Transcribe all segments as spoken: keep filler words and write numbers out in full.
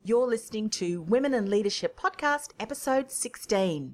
You're listening to Women in Leadership Podcast, episode sixteen.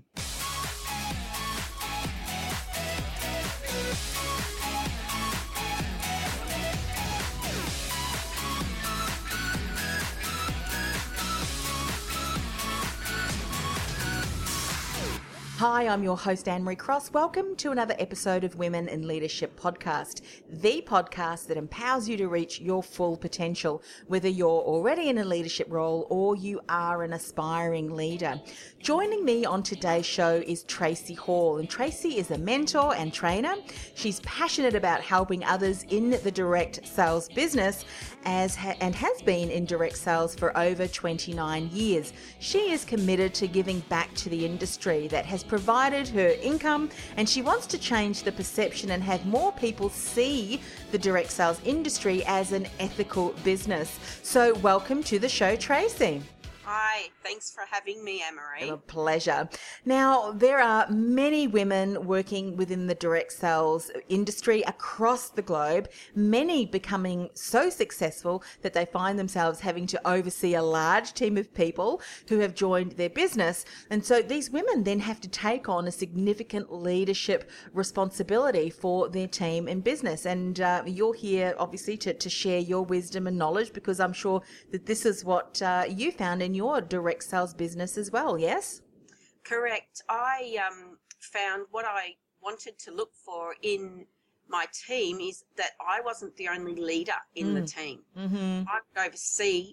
Hi, I'm your host, Anne-Marie Cross. Welcome to another episode of Women in Leadership Podcast, the podcast that empowers you to reach your full potential, whether you're already in a leadership role or you are an aspiring leader. Joining me on today's show is Tracy Hall, and Tracy is a mentor and trainer. She's passionate about helping others in the direct sales business as ha- and has been in direct sales for over twenty-nine years. She is committed to giving back to the industry that has provided her income, and she wants to change the perception and have more people see the direct sales industry as an ethical business. So welcome to the show, Tracy. Hi, thanks for having me, Anne-Marie. A pleasure. Now, there are many women working within the direct sales industry across the globe, many becoming so successful that they find themselves having to oversee a large team of people who have joined their business. And so these women then have to take on a significant leadership responsibility for their team and business. And uh, you're here, obviously, to, to share your wisdom and knowledge, because I'm sure that this is what uh, you found in your direct sales business as well, yes? Correct. I um, found what I wanted to look for in my team is that I wasn't the only leader in mm. the team. Mm-hmm. I would oversee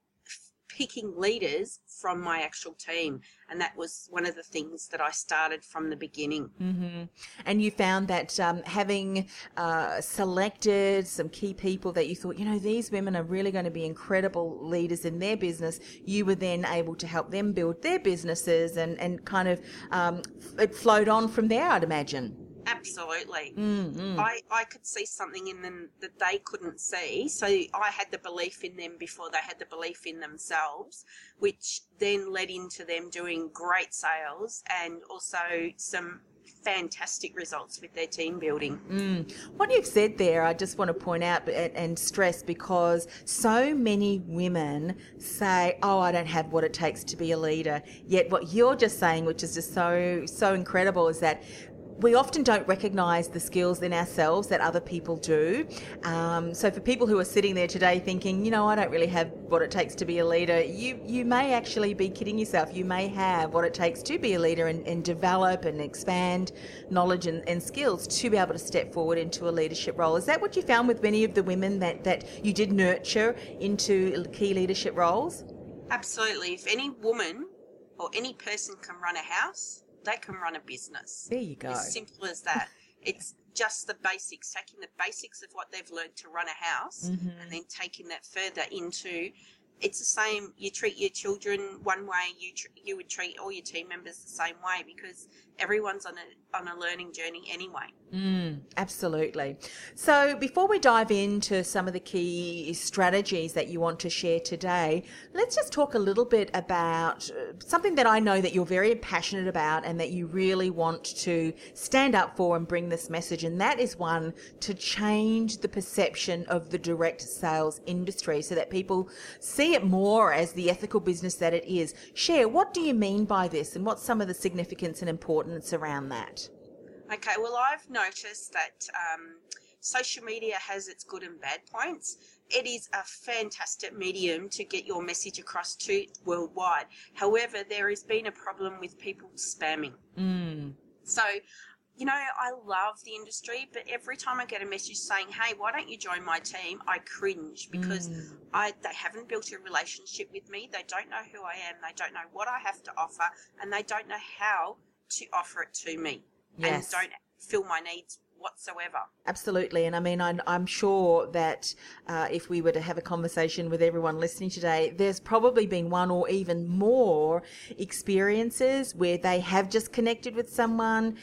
picking leaders from my actual team, and that was one of the things that I started from the beginning. Mm-hmm. And you found that um, having uh, selected some key people that you thought, you know, these women are really going to be incredible leaders in their business, you were then able to help them build their businesses, and, and kind of um, it flowed on from there, I'd imagine. Absolutely. Mm-hmm. I, I could see something in them that they couldn't see. So I had the belief in them before they had the belief in themselves, which then led into them doing great sales and also some fantastic results with their team building. Mm. What you've said there, I just want to point out and, and stress, because so many women say, oh, I don't have what it takes to be a leader. Yet what you're just saying, which is just so, so incredible, is that we often don't recognise the skills in ourselves that other people do. Um, so for people who are sitting there today thinking, you know, I don't really have what it takes to be a leader, you you may actually be kidding yourself. You may have what it takes to be a leader and, and develop and expand knowledge and, and skills to be able to step forward into a leadership role. Is that what you found with many of the women that, that you did nurture into key leadership roles? Absolutely. If any woman or any person can run a house, they can run a business. There you go. As simple as that. It's just the basics, taking the basics of what they've learned to run a house mm-hmm. and then taking that further into, it's the same, you treat your children one way, you tr- you would treat all your team members the same way, because everyone's on a on a learning journey anyway. Mm, absolutely. So before we dive into some of the key strategies that you want to share today, let's just talk a little bit about something that I know that you're very passionate about and that you really want to stand up for and bring this message, and that is one, to change the perception of the direct sales industry so that people see it more as the ethical business that it is. Share, what do you mean by this, and what's some of the significance and importance around that? Okay, well, I've noticed that um, social media has its good and bad points. It is a fantastic medium to get your message across to worldwide. However, there has been a problem with people spamming. Mm. So, you know, I love the industry, but every time I get a message saying, hey, why don't you join my team, I cringe, because mm. I they haven't built a relationship with me. They don't know who I am. They don't know what I have to offer, and they don't know how to offer it to me. Yes. And don't fill my needs whatsoever. Absolutely. And I mean, I'm, I'm sure that uh, if we were to have a conversation with everyone listening today, there's probably been one or even more experiences where they have just connected with someone,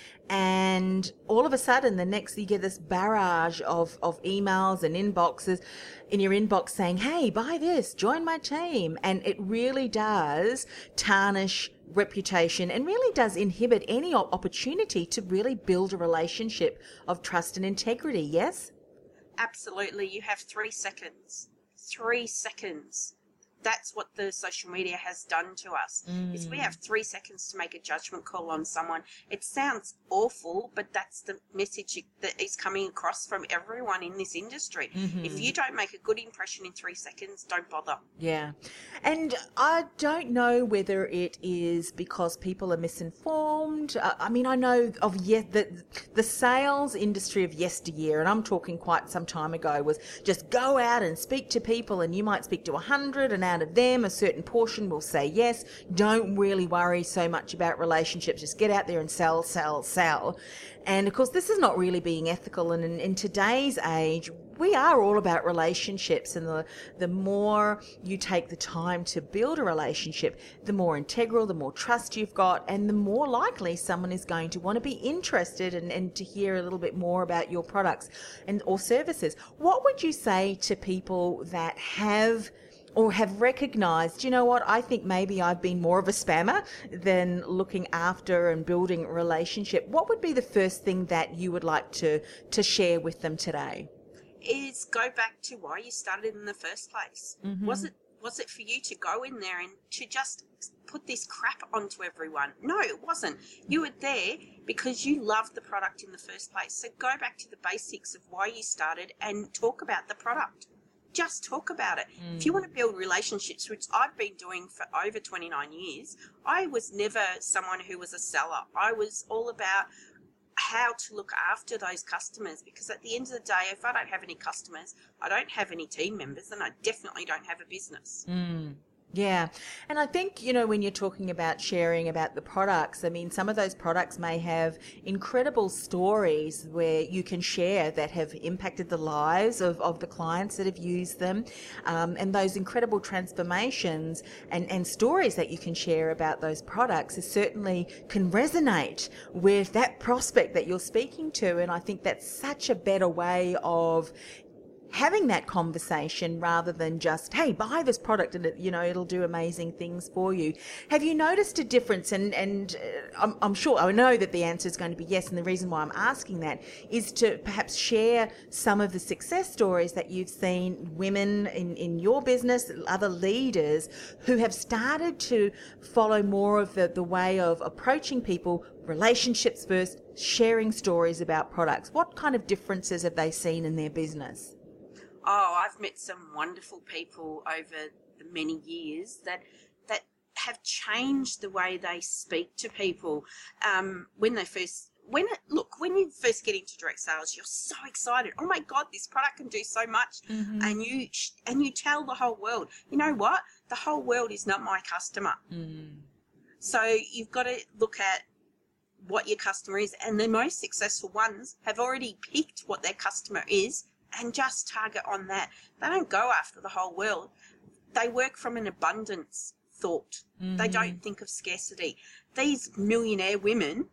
and all of a sudden the next you get this barrage of, of emails and inboxes in your inbox saying, hey, buy this, join my team. And it really does tarnish reputation and really does inhibit any opportunity to really build a relationship of trust and integrity, yes? Absolutely. You have three seconds. Three seconds that's what the social media has done to us. Mm. Is we have three seconds to make a judgment call on someone. It sounds awful, but that's the message that is coming across from everyone in this industry. Mm-hmm. If you don't make a good impression in three seconds, don't bother. Yeah. And I don't know whether it is because people are misinformed. Uh, I mean, I know of yes, the, the sales industry of yesteryear, and I'm talking quite some time ago, was just go out and speak to people, and you might speak to a hundred, and out of them a certain portion will say yes. Don't really worry so much about relationships, just get out there and sell, sell, sell. And of course this is not really being ethical, and in, in today's age we are all about relationships, and the the more you take the time to build a relationship, the more integral, the more trust you've got, and the more likely someone is going to want to be interested and, and to hear a little bit more about your products and or services. What would you say to people that have or have recognised, you know what, I think maybe I've been more of a spammer than looking after and building a relationship? What would be the first thing that you would like to, to share with them today? Is go back to why you started in the first place. Mm-hmm. Was it was it for you to go in there and to just put this crap onto everyone? No, it wasn't. You were there because you loved the product in the first place. So go back to the basics of why you started and talk about the product. Just talk about it. Mm. If you want to build relationships, which I've been doing for over twenty-nine years, I was never someone who was a seller. I was all about how to look after those customers, because at the end of the day, if I don't have any customers, I don't have any team members, and I definitely don't have a business. Mm. Yeah. And I think, you know, when you're talking about sharing about the products, I mean, some of those products may have incredible stories where you can share that have impacted the lives of, of the clients that have used them. Um, and those incredible transformations and, and stories that you can share about those products is certainly can resonate with that prospect that you're speaking to. And I think that's such a better way of having that conversation rather than just, hey, buy this product and it, you know, it'll do amazing things for you. Have you noticed a difference? And, and uh, I'm, I'm sure, I know that the answer is going to be yes. And the reason why I'm asking that is to perhaps share some of the success stories that you've seen women in, in your business, other leaders who have started to follow more of the, the way of approaching people, relationships first, sharing stories about products. What kind of differences have they seen in their business? Oh, I've met some wonderful people over the many years that that have changed the way they speak to people. Um, when they first, when it, look, when you first get into direct sales, you're so excited. Oh my God, this product can do so much, mm-hmm. and you and you tell the whole world. You know what? The whole world is not my customer. Mm. So you've got to look at what your customer is, and the most successful ones have already picked what their customer is and just target on that. They don't go after the whole world. They work from an abundance thought. Mm-hmm. They don't think of scarcity. These millionaire women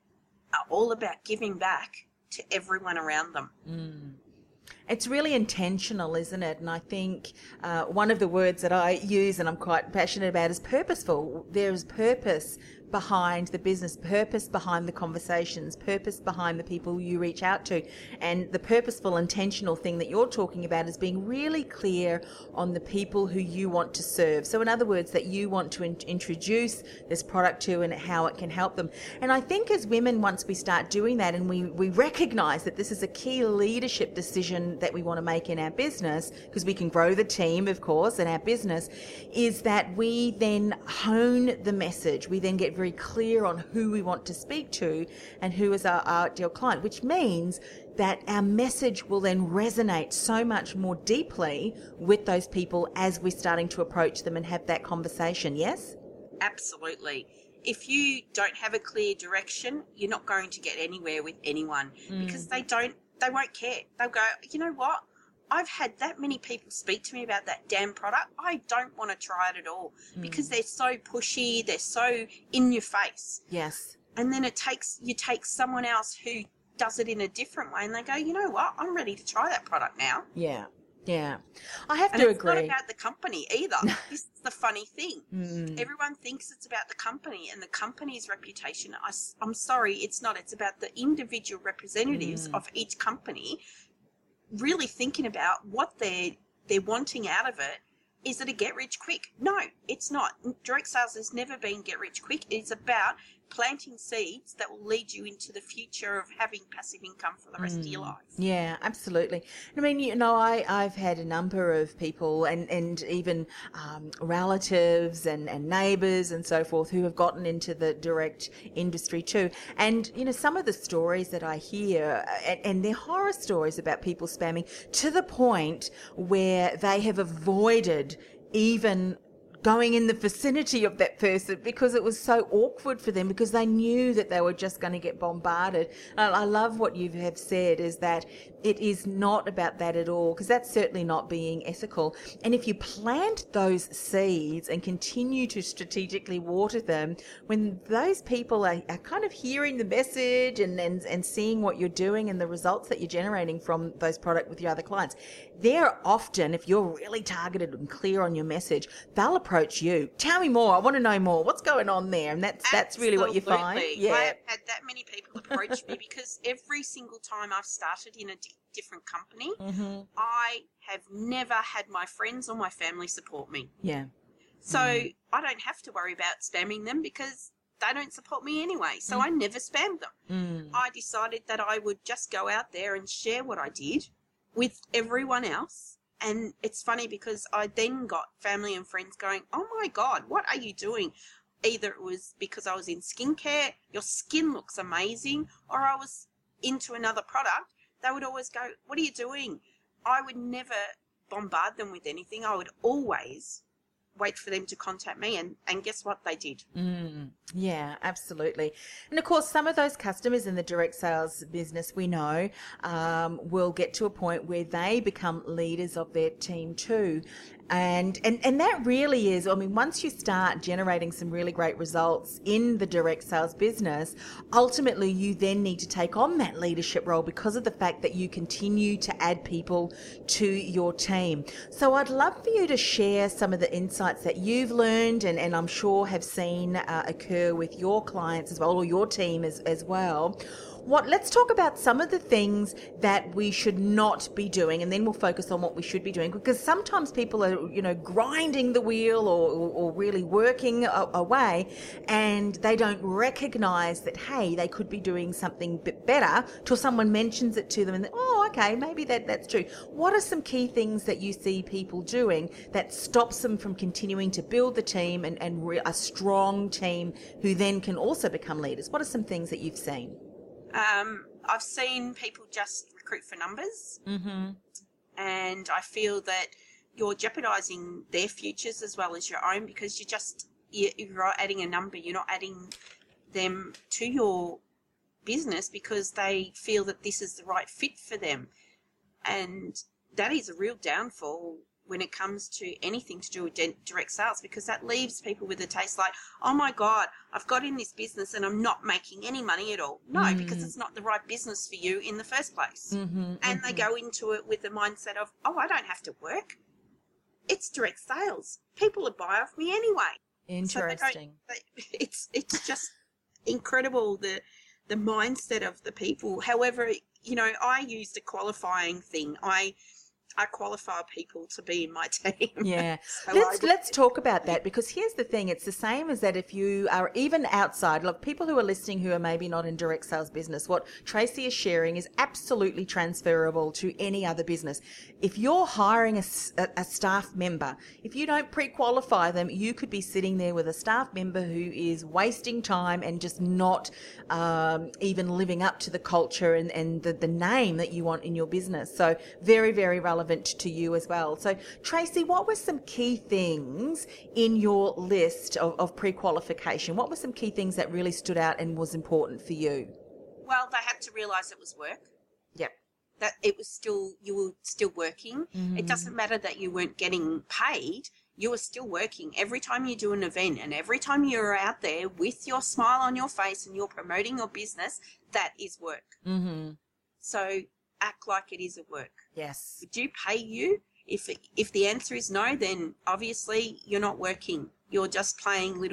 are all about giving back to everyone around them. Mm. It's really intentional, isn't it? And I think uh, one of the words that I use and I'm quite passionate about is purposeful. There's purpose behind the business, purpose behind the conversations, purpose behind the people you reach out to. And the purposeful, intentional thing that you're talking about is being really clear on the people who you want to serve. So in other words, that you want to in- introduce this product to and how it can help them. And I think as women, once we start doing that and we, we recognize that this is a key leadership decision that we want to make in our business, because we can grow the team, of course, in our business, is that we then hone the message. We then get very clear on who we want to speak to and who is our, our ideal client, which means that our message will then resonate so much more deeply with those people as we're starting to approach them and have that conversation. Yes? Absolutely. If you don't have a clear direction, you're not going to get anywhere with anyone mm. because they don't, they won't care. They'll go, you know what? I've had that many people speak to me about that damn product. I don't want to try it at all mm. because they're so pushy. They're so in your face. Yes. And then it takes, you take someone else who does it in a different way and they go, you know what? I'm ready to try that product now. Yeah. Yeah. I have and to it's agree. It's not about the company either. This is the funny thing. Mm. Everyone thinks it's about the company and the company's reputation. I, I'm sorry, it's not. It's about the individual representatives mm. of each company really thinking about what they're they're wanting out of it is it a get rich quick? No, it's not. Direct sales has never been get rich quick. It's about planting seeds that will lead you into the future of having passive income for the rest mm. of your life. Yeah, absolutely. I mean, you know, I, I've had a number of people and, and even um, relatives and, and neighbours and so forth who have gotten into the direct industry too. And, you know, some of the stories that I hear, and, and they're horror stories about people spamming to the point where they have avoided even going in the vicinity of that person because it was so awkward for them because they knew that they were just going to get bombarded. And I love what you have said is that it is not about that at all because that's certainly not being ethical. And if you plant those seeds and continue to strategically water them, when those people are, are kind of hearing the message and, and, and seeing what you're doing and the results that you're generating from those products with your other clients, they're often, if you're really targeted and clear on your message, they'll approach you. Tell me more. I want to know more. What's going on there? And that's that's really what you find. Yeah. I've had that many people approach me because every single time I've started in a di- different company, mm-hmm. I have never had my friends or my family support me. Yeah. So mm. I don't have to worry about spamming them because they don't support me anyway. So mm. I never spammed them. Mm. I decided that I would just go out there and share what I did with everyone else. And it's funny because I then got family and friends going, oh my God, what are you doing? Either it was because I was in skincare, your skin looks amazing, or I was into another product. They would always go, what are you doing? I would never bombard them with anything. I would always wait for them to contact me, and, and guess what? They did. Mm, yeah, absolutely. And of course, some of those customers in the direct sales business, we know, um, will get to a point where they become leaders of their team too. And, and and that really is, I mean, once you start generating some really great results in the direct sales business, ultimately you then need to take on that leadership role because of the fact that you continue to add people to your team. So I'd love for you to share some of the insights that you've learned and, and I'm sure have seen uh, occur with your clients as well, or your team as, as well. What, let's talk about some of the things that we should not be doing, and then we'll focus on what we should be doing, because sometimes people are, you know, grinding the wheel or, or, or really working a, away, and they don't recognize that, hey, they could be doing something bit better till someone mentions it to them and, oh, okay, maybe that, that's true. What are some key things that you see people doing that stops them from continuing to build the team and, and re- a strong team who then can also become leaders? What are some things that you've seen? Um, I've seen people just recruit for numbers, mm-hmm. and I feel that you're jeopardising their futures as well as your own because you just you're adding a number. You're not adding them to your business because they feel that this is the right fit for them, and that is a real downfall when it comes to anything to do with direct sales, because that leaves people with a taste like, oh my God, I've got in this business and I'm not making any money at all. No, mm. because it's not the right business for you in the first place. Mm-hmm, and mm-hmm. they go into it with the mindset of, oh, I don't have to work. It's direct sales. People will buy off me anyway. Interesting. So they, it's it's just incredible, the the mindset of the people. However, you know, I used a qualifying thing. I I qualify people to be in my team. Yeah. so let's let's talk about that, because here's the thing. It's the same as that if you are even outside, look, people who are listening who are maybe not in direct sales business, what Tracy is sharing is absolutely transferable to any other business. If you're hiring a, a, a staff member, if you don't pre-qualify them, you could be sitting there with a staff member who is wasting time and just not um, even living up to the culture and, and the, the name that you want in your business. So very, very relevant to you as well. So Tracy, what were some key things in your list of, of pre-qualification? What were some key things that really stood out and was important for you? Well, they had to realise it was work. Yep. That it was still, you were still working. Mm-hmm. It doesn't matter that you weren't getting paid. You were still working. Every time you do an event and every time you're out there with your smile on your face and you're promoting your business, that is work. Mm-hmm. So act like it is a work. Yes. Would you pay you? If if the answer is no, then obviously you're not working. You're just playing little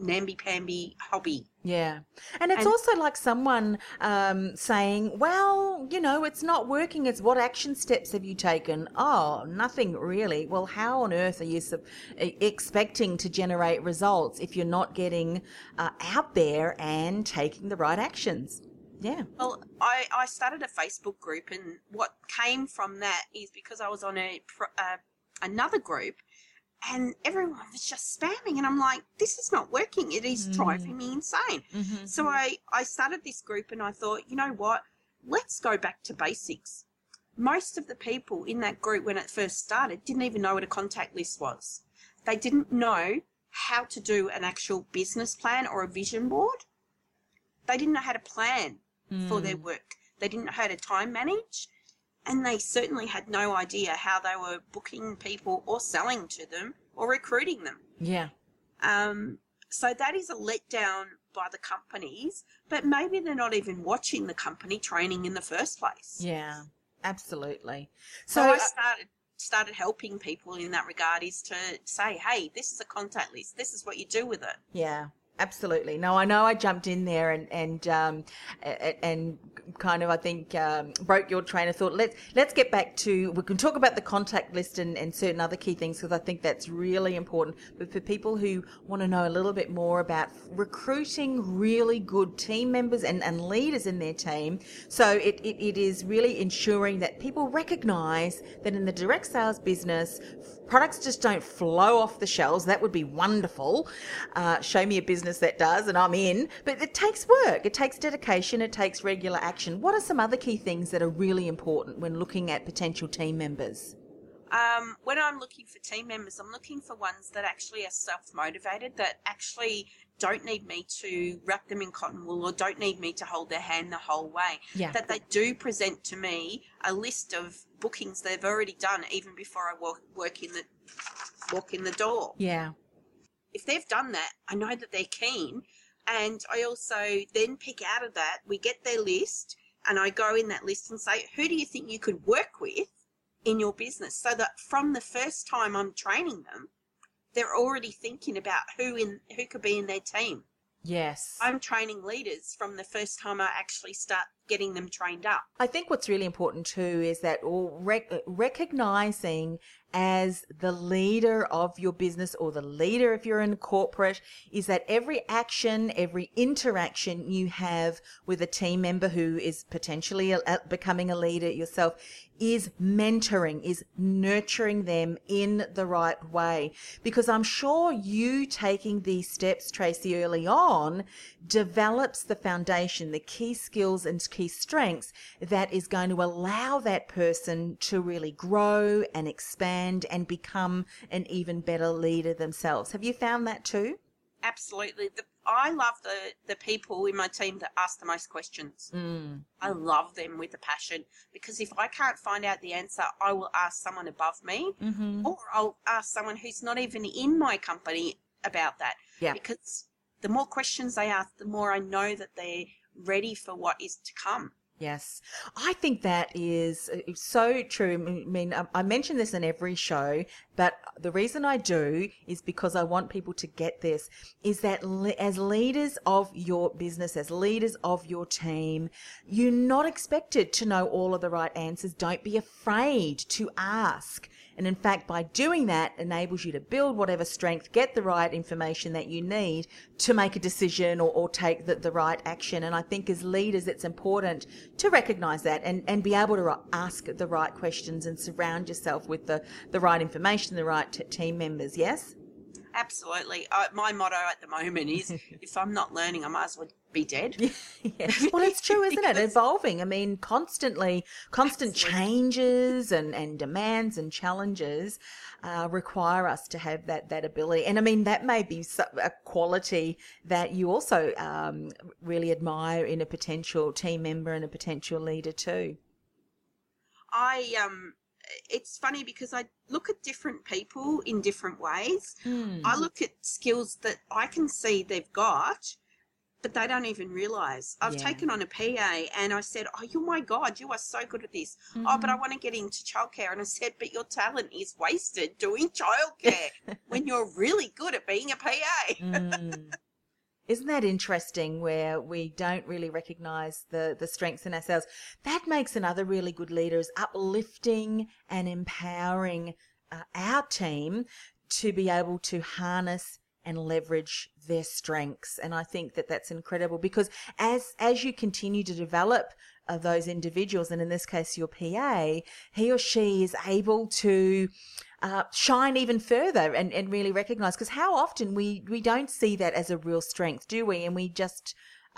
namby-pamby hobby. Yeah. And it's And- also like someone um, saying, well, you know, it's not working. It's what action steps have you taken? Oh, nothing really. Well, how on earth are you sub- expecting to generate results if you're not getting uh, out there and taking the right actions? Yeah. Well, I, I started a Facebook group, and what came from that is because I was on a pro- uh, another group, and everyone was just spamming, and I'm like, this is not working. It is Mm. driving me insane. Mm-hmm. So I, I started this group, and I thought, you know what? Let's go back to basics. Most of the people in that group when it first started didn't even know what a contact list was. They didn't know how to do an actual business plan or a vision board. They didn't know how to plan for their work. They didn't know how to time manage, and they certainly had no idea how they were booking people or selling to them or recruiting them. Yeah. Um, so that is a letdown by the companies, but maybe they're not even watching the company training in the first place. Yeah, absolutely. So, So, I uh, started started helping people in that regard is to say, hey, this is a contact list. This is what you do with it. yeah. Absolutely. No, I know I jumped in there and and um, a- and kind of I think um, broke your train of thought. Let's let's get back to, we can talk about the contact list and, and certain other key things because I think that's really important. But for people who want to know a little bit more about recruiting really good team members and, and leaders in their team, so it, it, it is really ensuring that people recognise that in the direct sales business, products just don't flow off the shelves. That would be wonderful. Uh, show me a business that does and I'm in. But it takes work. It takes dedication. It takes regular action. What are some other key things that are really important when looking at potential team members? Um, when I'm looking for team members, I'm looking for ones that actually are self-motivated, that actually don't need me to wrap them in cotton wool or don't need me to hold their hand the whole way. Yeah. That they do present to me a list of bookings they've already done even before I walk, work in the, walk in the door. Yeah. If they've done that, I know that they're keen. And I also then pick out of that, we get their list, and I go in that list and say, who do you think you could work with in your business? So that from the first time I'm training them, they're already thinking about who in who could be in their team. Yes. I'm training leaders from the first time I actually start getting them trained up. I think what's really important too is that all rec- recognizing as the leader of your business or the leader if you're in corporate is that every action, every interaction you have with a team member who is potentially a, a, becoming a leader yourself is mentoring, is nurturing them in the right way. Because I'm sure you taking these steps, Tracy, early on develops the foundation, the key skills and key strengths that is going to allow that person to really grow and expand and become an even better leader themselves. Have you found that too? Absolutely. The, I love the, the people in my team that ask the most questions. Mm. I love them with a passion, because if I can't find out the answer, I will ask someone above me, Mm-hmm. or I'll ask someone who's not even in my company about that. Yeah. Because the more questions they ask, the more I know that they're ready for what is to come. Yes, I think that is so true. I mean, I mention this in every show, but the reason I do is because I want people to get this, is that as leaders of your business, as leaders of your team, you're not expected to know all of the right answers. Don't be afraid to ask. And in fact, by doing that, enables you to build whatever strength, get the right information that you need to make a decision or, or take the, the right action. And I think as leaders, it's important to recognize that and, and be able to ask the right questions and surround yourself with the, the right information, the right t- team members. Yes? Absolutely. Uh, my motto at the moment is, if I'm not learning, I might as well be dead. Yeah. Well, it's true, isn't it? Evolving. I mean, constantly, constant Absolutely. changes and, and demands and challenges uh, require us to have that, that ability. And I mean, that may be a quality that you also um, really admire in a potential team member and a potential leader too. I, um, it's funny because I look at different people in different ways. Mm. I look at skills that I can see they've got, but they don't even realise. I've Yeah. taken on a P A and I said, oh, you, my God, you are so good at this. Mm-hmm. Oh, but I want to get into childcare. And I said, but your talent is wasted doing childcare when you're really good at being a P A. Mm. Isn't that interesting, where we don't really recognize the, the strengths in ourselves? That makes another really good leader, is uplifting and empowering uh, our team to be able to harness and leverage their strengths. And I think that that's incredible, because as as you continue to develop uh, those individuals, and in this case your P A, he or she is able to uh, shine even further and, and really recognize, because how often we, we don't see that as a real strength, do we? And we just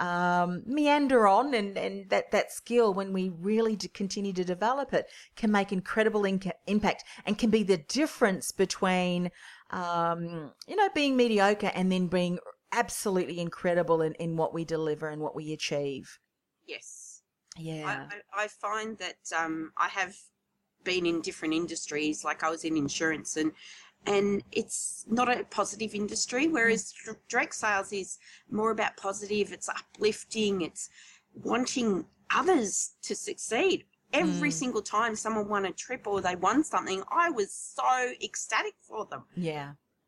um, meander on, and, and that, that skill, when we really do continue to develop it, can make incredible inca- impact and can be the difference between Um, you know, being mediocre and then being absolutely incredible in, in what we deliver and what we achieve. Yes. Yeah. I, I, I find that um, I have been in different industries, like I was in insurance, and and it's not a positive industry, whereas mm. direct sales is more about positive, it's uplifting, it's wanting others to succeed. Every mm. single time someone won a trip or they won something, I was so ecstatic for them. Yeah.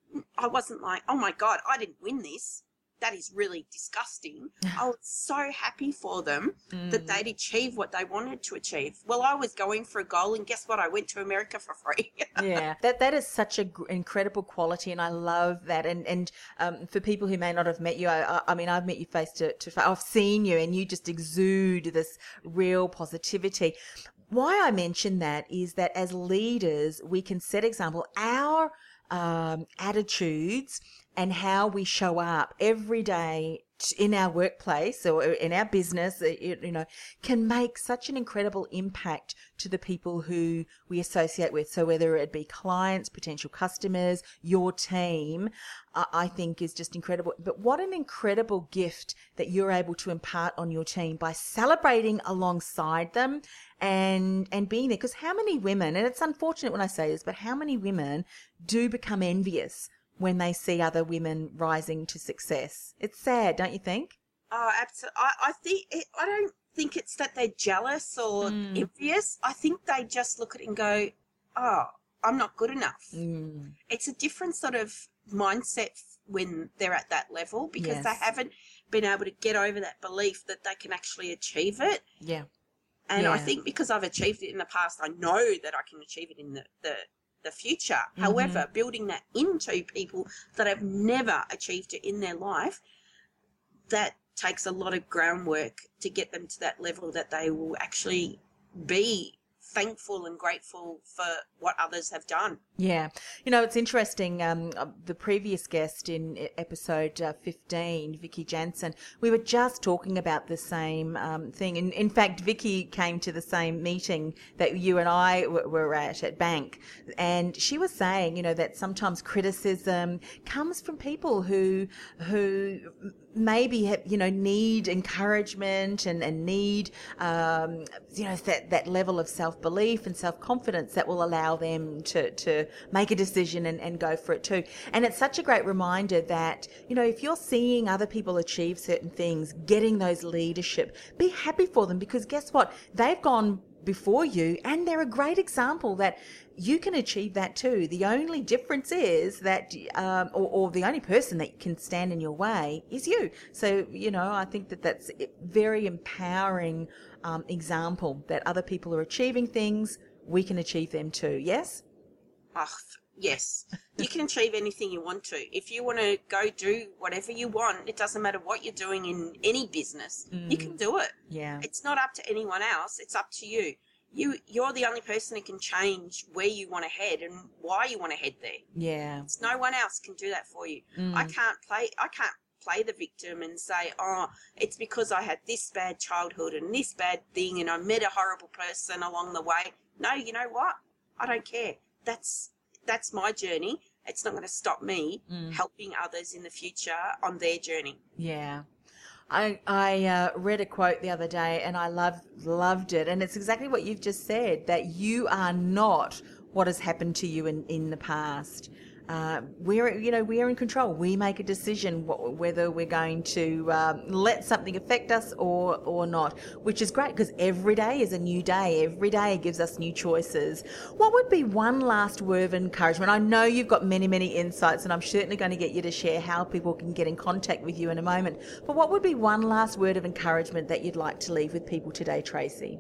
I wasn't like, oh my God, I didn't win this. That is really disgusting. I was so happy for them mm. that they'd achieve what they wanted to achieve. Well, I was going for a goal, and guess what? I went to America for free. Yeah, that that is such an incredible quality, and I love that. And and um, for people who may not have met you, I, I mean, I've met you face to, to face. I've seen you, and you just exude this real positivity. Why I mention that is that as leaders, we can set example. Our um, attitudes and how we show up every day in our workplace or in our business, you know, can make such an incredible impact to the people who we associate with. So whether it be clients, potential customers, your team, I think is just incredible. But what an incredible gift that you're able to impart on your team by celebrating alongside them and and being there. Because how many women, and it's unfortunate when I say this, but how many women do become envious when they see other women rising to success? It's sad, don't you think? Oh, absolutely. I, I think it, I don't think it's that they're jealous or mm. envious. I think they just look at it and go, "Oh, I'm not good enough." Mm. It's a different sort of mindset when they're at that level, because yes. they haven't been able to get over that belief that they can actually achieve it. Yeah. And yeah. I think because I've achieved it in the past, I know that I can achieve it in the, the the future. Mm-hmm. However, building that into people that have never achieved it in their life, that takes a lot of groundwork to get them to that level that they will actually be thankful and grateful for what others have done. Yeah. You know, it's interesting. Um, the previous guest in episode uh, fifteen, Vicky Jansen, we were just talking about the same um, thing. In, in fact, Vicky came to the same meeting that you and I w- were at at Bank. And she was saying, you know, that sometimes criticism comes from people who, who maybe have, you know, need encouragement and, and need, um, you know, that, that level of self-belief and self-confidence that will allow them to, to make a decision and, and go for it too. And it's such a great reminder that, you know, if you're seeing other people achieve certain things, getting those leadership, be happy for them, because guess what? They've gone before you and they're a great example that you can achieve that too. The only difference is that, um, or, or the only person that can stand in your way is you. So, you know, I think that that's a very empowering um, example that other people are achieving things. We can achieve them too. Yes? Oh, yes. You can achieve anything you want to. If you want to go do whatever you want, it doesn't matter what you're doing in any business, mm. you can do it. Yeah. It's not up to anyone else. It's up to you. You, you're the only person who can change where you want to head and why you want to head there. Yeah. It's no one else can do that for you. Mm. I can't play, I can't play the victim and say, oh, it's because I had this bad childhood and this bad thing and I met a horrible person along the way. No, you know what? I don't care. That's that's my journey. It's not going to stop me mm. helping others in the future on their journey. Yeah. I I uh, read a quote the other day and I loved loved it, and it's exactly what you've just said, that you are not what has happened to you in, in the past. uh, we're, you know, we're in control. We make a decision wh- whether we're going to um, let something affect us or, or not, which is great because every day is a new day. Every day gives us new choices. What would be one last word of encouragement? I know you've got many, many insights, and I'm certainly going to get you to share how people can get in contact with you in a moment. But what would be one last word of encouragement that you'd like to leave with people today, Tracy?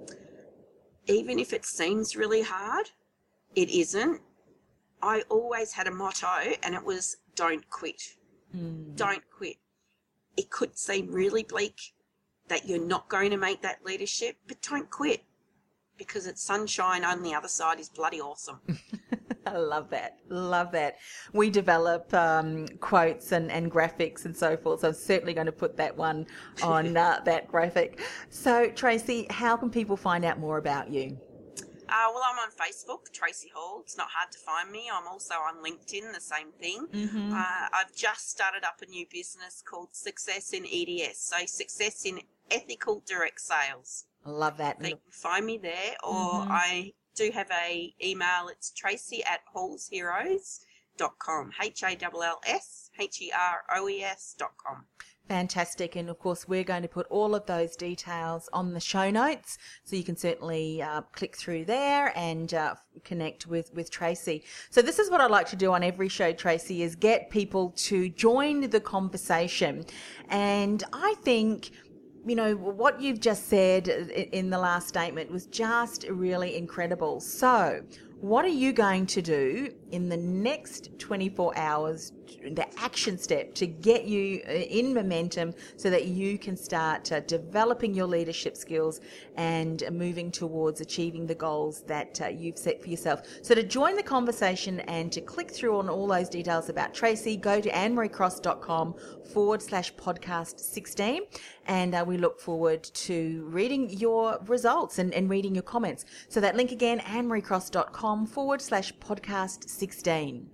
Even if it seems really hard, it isn't. I always had a motto, and it was don't quit. Mm. Don't quit. It could seem really bleak that you're not going to make that leadership, but don't quit, because it's sunshine on the other side is bloody awesome. I love that. Love that. We develop um, quotes and, and graphics and so forth, so I'm certainly going to put that one on uh, that graphic. So, Tracy, how can people find out more about you? Uh, well, I'm on Facebook, Tracy Hall. It's not hard to find me. I'm also on LinkedIn, the same thing. Mm-hmm. Uh, I've just started up a new business called Success in E D S, so Success in Ethical Direct Sales. I love that. So you can find me there, or mm-hmm. I do have a email. It's tracy at halls heroes dot com, H A L L S H E R O E S dot com. Fantastic. And of course, we're going to put all of those details on the show notes, so you can certainly uh, click through there and uh, connect with, with Tracy. So this is what I like to do on every show, Tracy, is get people to join the conversation. And I think, you know, what you've just said in the last statement was just really incredible. So what are you going to do in the next twenty-four hours, the action step to get you in momentum so that you can start uh, developing your leadership skills and moving towards achieving the goals that uh, you've set for yourself? So to join the conversation and to click through on all those details about Tracy, go to annemarie-cross.com forward slash podcast 16. And uh, we look forward to reading your results and, and reading your comments. So that link again, annemarie-cross.com forward slash podcast 16.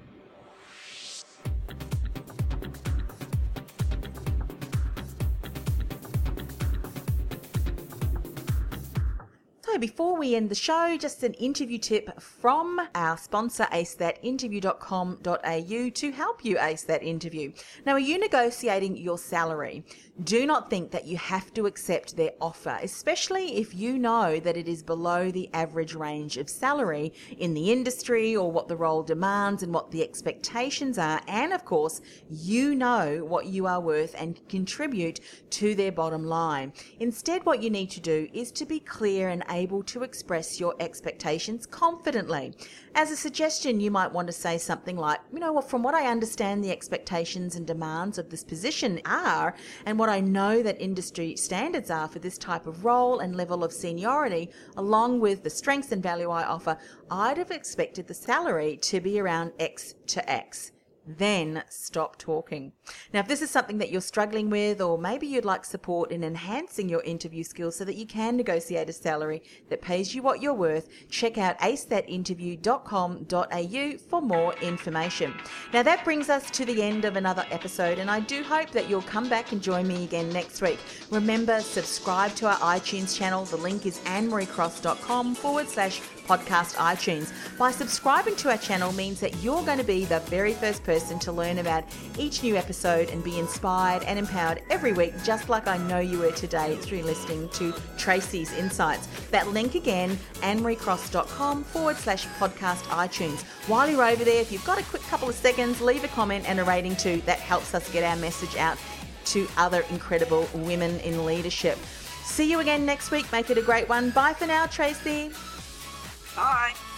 So before we end the show, just an interview tip from our sponsor, ace that interview dot com dot a u, to help you ace that interview. Now, are you negotiating your salary? Do not think that you have to accept their offer, especially if you know that it is below the average range of salary in the industry or what the role demands and what the expectations are. And of course, you know what you are worth and contribute to their bottom line. Instead, what you need to do is to be clear and able to express your expectations confidently. As a suggestion, you might want to say something like, you know, well, from what I understand the expectations and demands of this position are, and what I know that industry standards are for this type of role and level of seniority, along with the strengths and value I offer, I'd have expected the salary to be around X to X. Then stop talking. Now, if this is something that you're struggling with, or maybe you'd like support in enhancing your interview skills so that you can negotiate a salary that pays you what you're worth, check out ace that interview dot com dot a u for more information. Now, that brings us to the end of another episode, and I do hope that you'll come back and join me again next week. Remember, subscribe to our iTunes channel. The link is annemarie-cross.com forward slash podcast iTunes. By subscribing to our channel means that you're going to be the very first person to learn about each new episode and be inspired and empowered every week, just like I know you were today through listening to Tracy's insights. That link again, annemarie-cross.com forward slash podcast iTunes. While you're over there, if you've got a quick couple of seconds, leave a comment and a rating too. That helps us get our message out to other incredible women in leadership. See you again next week. Make it a great one. Bye for now, Tracy. Bye.